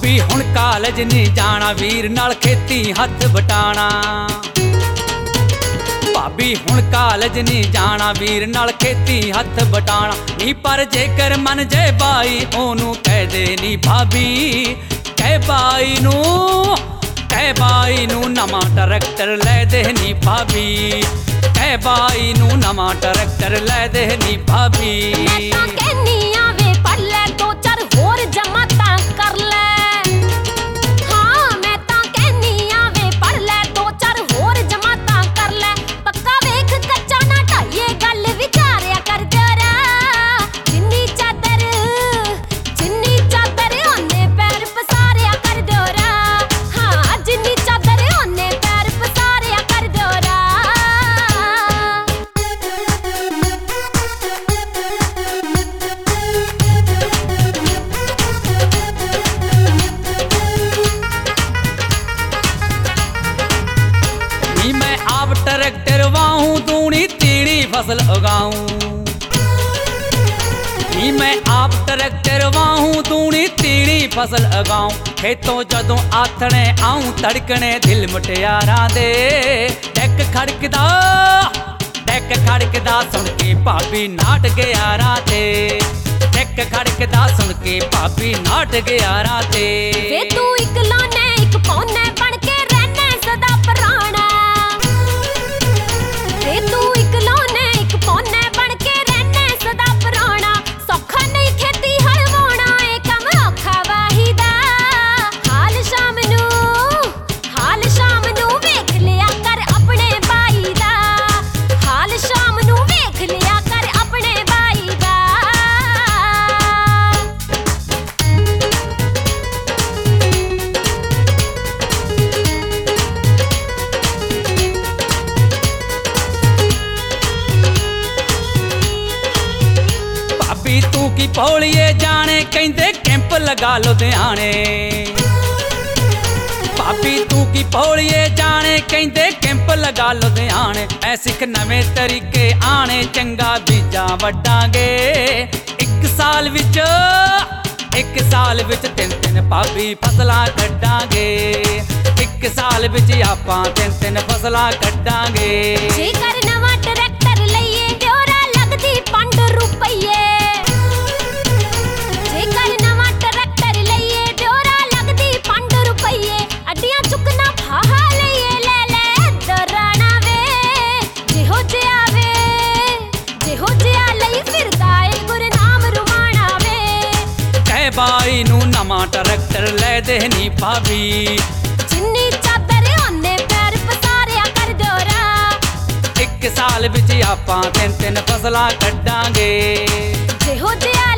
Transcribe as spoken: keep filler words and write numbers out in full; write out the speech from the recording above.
ਭਾਬੀ ਹੁਣ ਕਾਲਜ ਨਹੀਂ ਜਾਣਾ, ਵੀਰ ਨਾਲ ਖੇਤੀ ਹੱਥ ਵਟਾਣਾ। ਭਾਬੀ ਹੁਣ ਕਾਲਜ ਨਹੀਂ ਜਾਣਾ, ਵੀਰ ਨਾਲ ਖੇਤੀ ਹੱਥ ਵਟਾਣਾ। ਨੀ ਪਰ ਜੇਕਰ ਮਨ ਜੇ ਬਾਈ ਉਹਨੂੰ ਕਹਿ ਦੇ ਨੀ ਭਾਬੀ, ਕਹਿ ਬਾਈ ਨੂੰ ਕਹਿ ਬਾਈ ਨੂੰ ਨਵਾਂ ਟਰੈਕਟਰ ਲੈ ਦੇ ਨੀ ਭਾਬੀ, ਕਹਿ ਬਾਈ ਨੂੰ ਨਵਾਂ ਟਰੈਕਟਰ ਲੈ ਦੇ ਨੀ ਭਾਬੀ। ਮੈਂ ਤਾਂ ਕਹਿਨੀ ਆ ਵੇ ਪੜ ਲੈ ਦੋ ਚਾਰ ਹੋਰ ਜਮਾਤਾਂ ਕਰ ਲੈ। ਹਾਂ ਮੈਂ ਤਾਂ ਕਹਿਨੀ ਆ ਵੇ ਪੜ ਲੈ ਦੋ ਚਾਰ ਹੋਰ ਜਮਾਤਾਂ ਕਰ ਲੈ। ਪੱਕਾ ਵੇਖ ਕੱਚਾ ਨਾ ਢਾਈਏ ਗੱਲ ਵਿਚਾਰਿਆ ਕਰ ਜਰਾ। ਜਿੰਨੀ ਚਾਦਰ ਜਿੰਨੀ ਚਾਦਰ ਉਹਨੇ ਪੈਰ ਪਸਾਰਿਆ ਕਰ ਦੋਰਾ। ਹਾਂ ਜਿੰਨੀ ਚਾਦਰ ਉਹਨੇ ਪੈਰ ਪਸਾਰਿਆ ਕਰ ਦੋਰਾ। मैं आप ट्रैक्टर वाहूं दूनी तीनी फसल उगाऊं। नी मैं आप ट्रैक्टर वाहूं दूनी तीनी फसल उगाऊं। खेतों जदों आथणे आऊं तड़कने दिल मुटियारां दे। टैक खड़कदा टैक खड़कदा सुन के भाभी नाट ग्यारां ते। टैक खड़कदा सुन के भाभी नाट ग्यारां ते। वे तू इक लाने इक पौने बन के रहने सदा पुराना। वे तू इक लाने इक पौने बन के रहने सदा पुराना। सौखा नहीं खेती हलवाना ए कम औखा वाहिदा। हाल शाम नू हाल शाम नू वेख लिया कर अपने बाई दा। हाल शाम नू वेख लिया कर अपने बाई दा। ਭਾਬੀ ਤੂੰ ਕੀ ਭੋਲੀਏ ਜਾਣੇ ਕਹਿੰਦੇ ਕੈਂਪ ਲਗਾ ਲੁਧਿਆਣੇ। ਭਾਬੀ ਤੂੰ ਕੀ ਭੋਲੀਏ ਜਾਣੇ ਕਹਿੰਦੇ ਕੈਂਪ ਲਗਾ ਲੁਧਿਆਣੇ। ਐ ਸਿੱਖ ਨਵੇਂ ਤਰੀਕੇ ਆਣੇ ਚੰਗਾ ਬੀਜਾਂ ਵੱਡਾਂਗੇ। ਇੱਕ ਸਾਲ ਵਿੱਚ ਇੱਕ ਸਾਲ ਵਿੱਚ ਤਿੰਨ ਤਿੰਨ ਭਾਬੀ ਫਸਲਾਂ ਕੱਢਾਂਗੇ। ਇੱਕ ਸਾਲ ਵਿੱਚ ਆਪਾਂ ਤਿੰਨ ਤਿੰਨ ਫਸਲਾਂ ਕੱਢਾਂਗੇ। ਜੇਕਰ ਨਵਾਂ ਟਰੈਕਟਰ ਲਈਏ ਦਿਓਰਾ ਲੱਗਦੀ ਪੰਜ ਰੁਪਈਏ। ਜੇਕਰ ਨਵਾਂ ਟਰੈਕਟਰ ਲਈਏ ਦਿਓਰਾ ਲੱਗਦੀ ਪੰਜ ਰੁਪਈਏ। ਅੱਡੀਆਂ ਚੁੱਕਣਾ ਫਾਹਾ ਲਈਏ ਲੈ ਲੈ ਦਰਾਣਾ ਵੇ। ਜਿਹੋ ਜਿਹਾ ਵੇ ਜਿਹੋ ਜਿਹਾ ਲਈ ਫਿਰਦਾ ਏ ਗੁਰਨਾਮ ਰੁਮਾਣਾ ਵੇ। ਕਹਿ ਬਾਈ ਨੂੰ ਨਵਾਂ ਟਰੈਕਟਰ ਲੈ ਦੇ ਨੀ ਭਾਬੀ। ਜਿੰਨੀ ਚਾਦਰ ਉਹਨੇ ਪੈਰ ਪਸਾਰਿਆ ਕਰ ਦੋਰਾ। ਇੱਕ ਸਾਲ ਵਿੱਚ ਆਪਾਂ ਤਿੰਨ ਤਿੰਨ ਫਸਲਾਂ ਕੱਢਾਂਗੇ। ਜਿਹੋ ਜਿਹਾ